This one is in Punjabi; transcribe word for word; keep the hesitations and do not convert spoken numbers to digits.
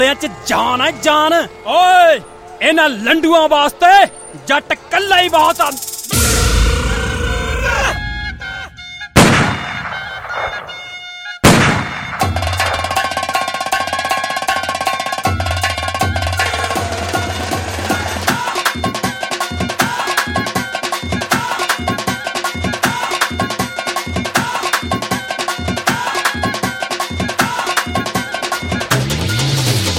ਚ ਜਾਨ ਹੈ ਜਾਨ। ਓਏ ਇਹਨਾਂ ਲੰਡੂਆਂ ਵਾਸਤੇ ਜੱਟ ਕੱਲਾ ਹੀ ਬਹੁਤ ਆ।